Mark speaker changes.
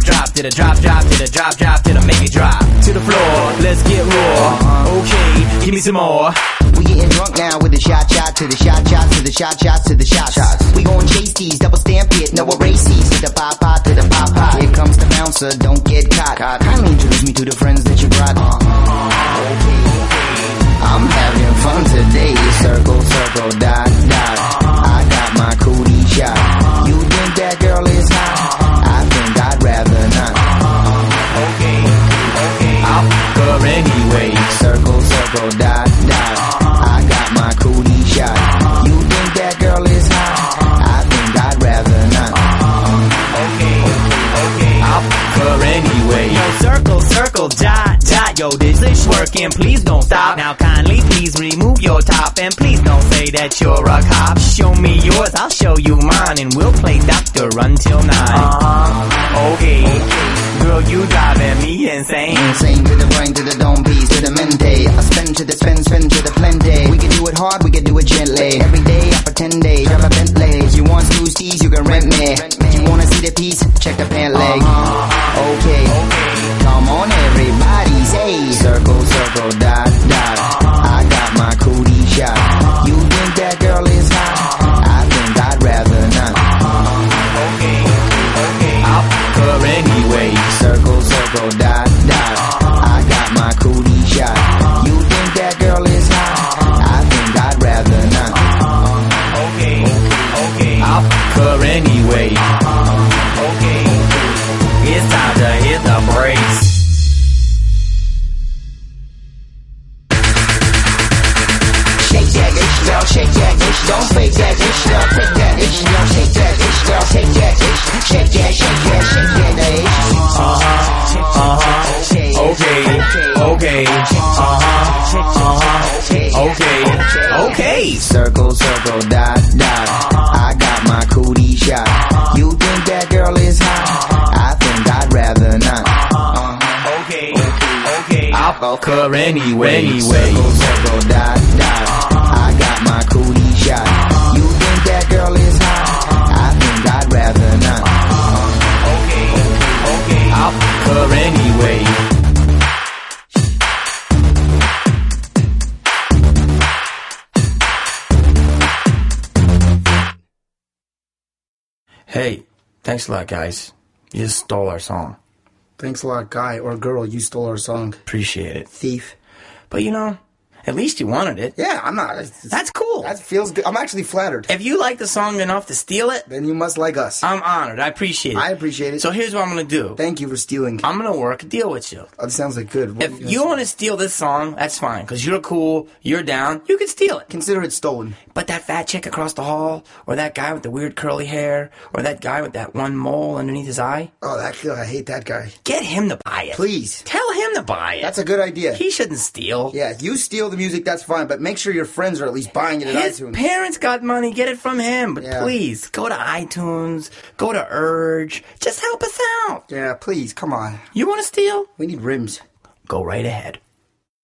Speaker 1: it drop, to the drop, drop, to the drop, drop, to the make it drop. To the floor, let's get raw. Okay, give me some more.
Speaker 2: We getting drunk now with the shot to the shot to the shot to the shots. We gon' chase these, double stamp it, no erases. To the pop to the pop. Here comes the bouncer, don't get caught. Kindly introduce me to the friends that you brought. Okay, I'm having fun today. Circle, circle, dot, dot. I got my cootie shot. You think that girl is hot? I think I'd rather not.
Speaker 1: Okay, I'll fuck her anyway.
Speaker 2: Circle, circle, dot, dot. I got my cootie shot. You think that girl is hot? I think I'd rather not.
Speaker 1: Okay, I'll fuck her anyway. Yo, circle, circle, dot, dot. Yo, this is working, please don't stop. Now kindly please remove your top. And please don't say that you're a cop. Show me yours, I'll show you mine. And we'll play doctor until 9. Okay, girl, you driving me insane.
Speaker 2: Insane to the brain, to the dome piece, to the mente. I spin to the spin to the plenty. We can do it hard, we can do it gently. Every day I pretend day, drive a Bentley. If you want Tuesdays, you can rent me. If you wanna see the piece, check the pant leg. Okay, come on everybody, say circle, circle, dot, dot. I got my cootie shot. You think that girl is hot? I think I'd rather not.
Speaker 1: Okay, I'll fuck her anyway.
Speaker 2: Circle, circle, dot, dot. I got my cootie shot. You think that girl is hot? I think I'd rather not.
Speaker 1: Okay, I'll fuck her anyway. Okay, it's time to hit the brakes.
Speaker 2: Shake that itch, girl, shake that itch. Don't fake that itch, girl, take that itch, girl, shake that itch, girl, take that itch. Shake that, shake that, shake that itch.
Speaker 1: Okay.
Speaker 2: Circle, circle, dot, dot. I got my cootie shot. You think that girl is hot? I think I'd rather not.
Speaker 1: Okay, I'll fuck her anyway.
Speaker 2: Circle, circle, dot, dot. I got my cootie shot. You think that girl is hot? I think I'd rather not.
Speaker 1: Okay, I'll fuck her anyway. Hey, thanks a lot, guys. You just stole our song.
Speaker 3: Thanks a lot, guy or girl. You stole our song.
Speaker 1: Appreciate it.
Speaker 3: Thief.
Speaker 1: But you know, at least you wanted it.
Speaker 3: Yeah, I'm not.
Speaker 1: That's cool.
Speaker 3: That feels good. I'm actually flattered.
Speaker 1: If you like the song enough to steal it,
Speaker 3: Then you must like us.
Speaker 1: I'm honored. I appreciate it.
Speaker 3: I appreciate it.
Speaker 1: So here's what I'm going to do.
Speaker 3: Thank you for stealing.
Speaker 1: I'm going to work a deal with you.
Speaker 3: That sounds like good. What are
Speaker 1: If
Speaker 3: gonna
Speaker 1: you
Speaker 3: say?
Speaker 1: want to steal this song, that's fine. Because you're cool, you're down, you can steal it.
Speaker 3: Consider it stolen.
Speaker 1: But that fat chick across the hall, or that guy with the weird curly hair, or that guy with that one mole underneath his eye,
Speaker 3: Oh, I hate that guy.
Speaker 1: get him to buy it.
Speaker 3: Please.
Speaker 1: Tell him to buy it.
Speaker 3: That's a good idea.
Speaker 1: He shouldn't steal.
Speaker 3: Yeah, you steal the music, that's fine, but make sure your friends are at least buying it at
Speaker 1: His
Speaker 3: iTunes.
Speaker 1: parents got money, get it from him. But
Speaker 3: Yeah.
Speaker 1: please, go to iTunes, go to Urge. Just help us out.
Speaker 3: Yeah, please, come on.
Speaker 1: You want to steal?
Speaker 3: We need rims.
Speaker 1: Go right ahead.